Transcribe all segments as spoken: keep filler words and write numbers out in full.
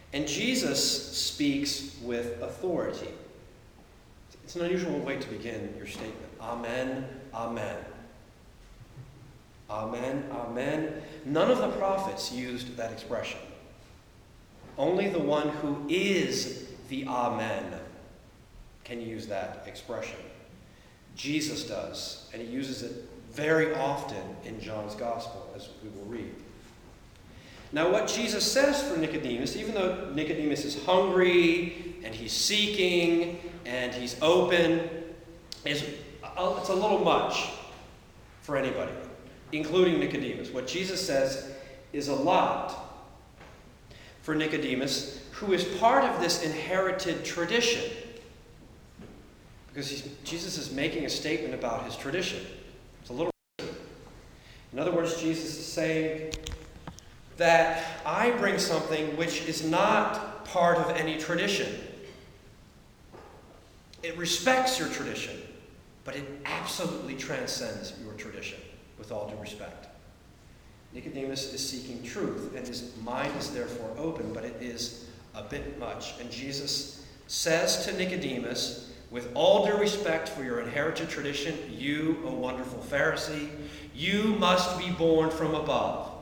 And Jesus speaks with authority. It's an unusual way to begin your statement. Amen, amen. Amen, amen. None of the prophets used that expression. Only the one who is the Amen can use that expression. Jesus does, and he uses it very often in John's Gospel, as we will read. Now, what Jesus says for Nicodemus, even though Nicodemus is hungry, and he's seeking, and he's open, is it's a little much for anybody, including Nicodemus. What Jesus says is a lot for Nicodemus, who is part of this inherited tradition. Because he's, Jesus is making a statement about his tradition. It's a little risky. In other words, Jesus is saying that I bring something which is not part of any tradition. It respects your tradition, but it absolutely transcends your tradition, with all due respect. Nicodemus is seeking truth, and his mind is therefore open, but it is a bit much. And Jesus says to Nicodemus, with all due respect for your inherited tradition, you, O wonderful Pharisee, you must be born from above.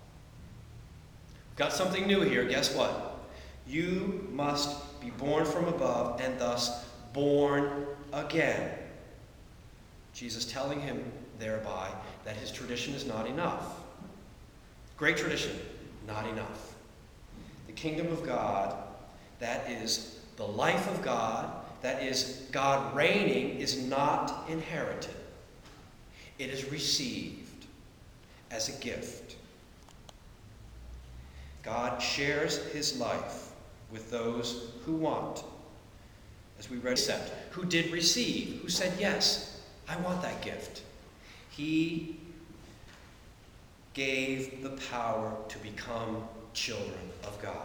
Got something new here. Guess what? You must be born from above and thus born again. Jesus telling him thereby that his tradition is not enough. Great tradition, not enough. The kingdom of God, that is the life of God, that is God reigning, is not inherited. It is received as a gift. God shares his life with those who want. As we read, who did receive, who said, yes, I want that gift. He gave the power to become children of God.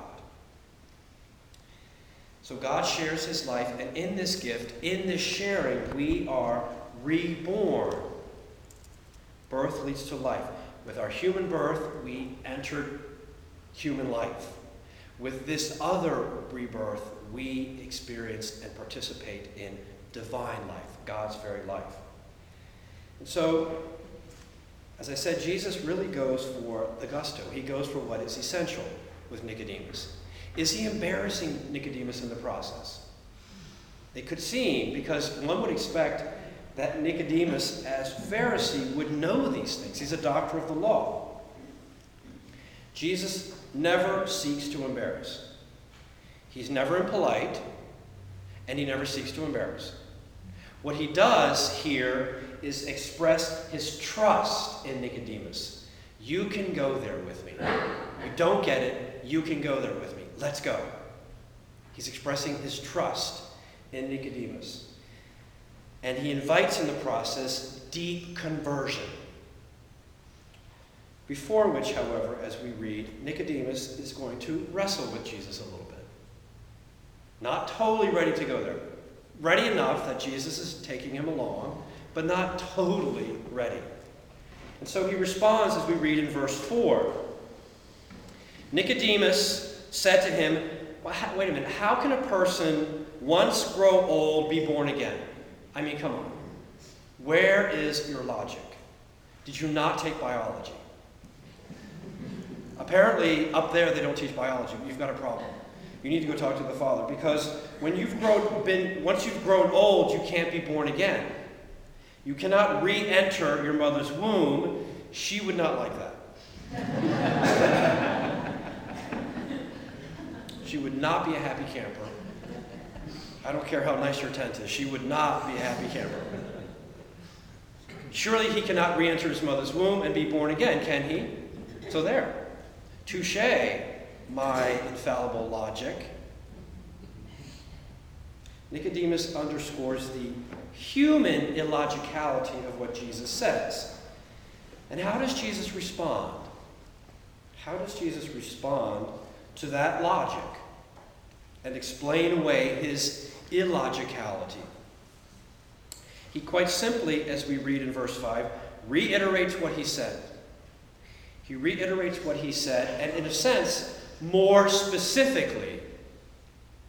So God shares his life, and in this gift, in this sharing, we are reborn. Birth leads to life. With our human birth, we entered human life. With this other rebirth, we experience and participate in divine life, God's very life. And so, as I said, Jesus really goes for the gusto. He goes for what is essential with Nicodemus. Is he embarrassing Nicodemus in the process? It could seem, because one would expect that Nicodemus, as Pharisee, would know these things. He's a doctor of the law. Jesus never seeks to embarrass. He's never impolite, and he never seeks to embarrass. What he does here is express his trust in Nicodemus. You can go there with me. You don't get it, you can go there with me. Let's go. He's expressing his trust in Nicodemus. And he invites in the process deep conversion. Before which, however, as we read, Nicodemus is going to wrestle with Jesus a little bit. Not totally ready to go there. Ready enough that Jesus is taking him along, but not totally ready. And so he responds as we read in verse four. Nicodemus said to him, well, wait a minute, how can a person once grow old be born again? I mean, come on. Where is your logic? Did you not take biology? Apparently, up there they don't teach biology. You've got a problem. You need to go talk to the Father, because when you've grown, been, once you've grown old, you can't be born again. You cannot re-enter your mother's womb. She would not like that. She would not be a happy camper. I don't care how nice your tent is. She would not be a happy camper. Surely he cannot re-enter his mother's womb and be born again, can he? So there. Touché, my infallible logic. Nicodemus underscores the human illogicality of what Jesus says. And how does Jesus respond? How does Jesus respond to that logic and explain away his illogicality? He quite simply, as we read in verse five, reiterates what he said. He reiterates what he said, and in a sense, more specifically,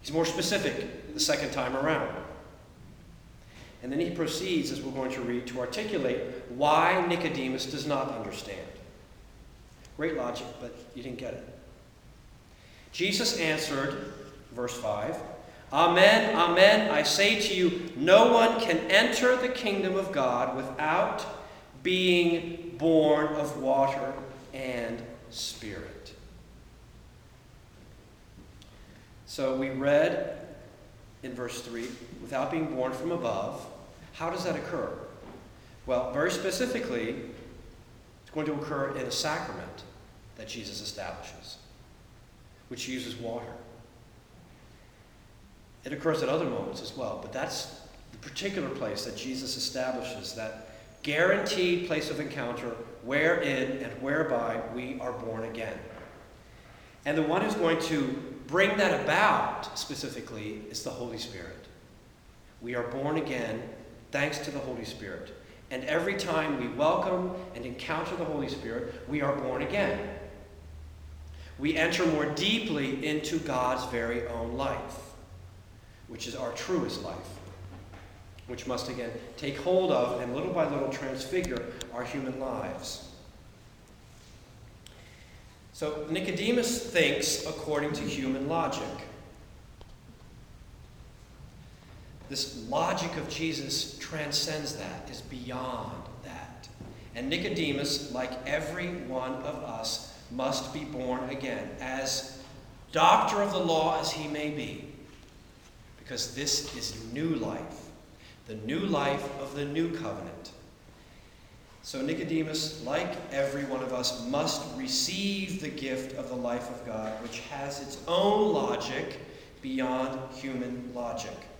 He's more specific the second time around. And then he proceeds, as we're going to read, to articulate why Nicodemus does not understand. Great logic, but you didn't get it. Jesus answered, verse five, Amen, amen, I say to you, no one can enter the kingdom of God without being born of water and Spirit. So we read in verse three, without being born from above. How does that occur? Well, very specifically, it's going to occur in a sacrament that Jesus establishes, which uses water. It occurs at other moments as well, but that's the particular place that Jesus establishes, that guaranteed place of encounter wherein and whereby we are born again. And the one who's going to bring that about specifically is the Holy Spirit. We are born again thanks to the Holy Spirit. And every time we welcome and encounter the Holy Spirit, we are born again. We enter more deeply into God's very own life, which is our truest life, which must again take hold of and little by little transfigure our human lives. So Nicodemus thinks according to human logic. This logic of Jesus transcends that, is beyond that. And Nicodemus, like every one of us, must be born again, as doctor of the law as he may be, because this is new life, the new life of the new covenant. So Nicodemus, like every one of us, must receive the gift of the life of God, which has its own logic beyond human logic.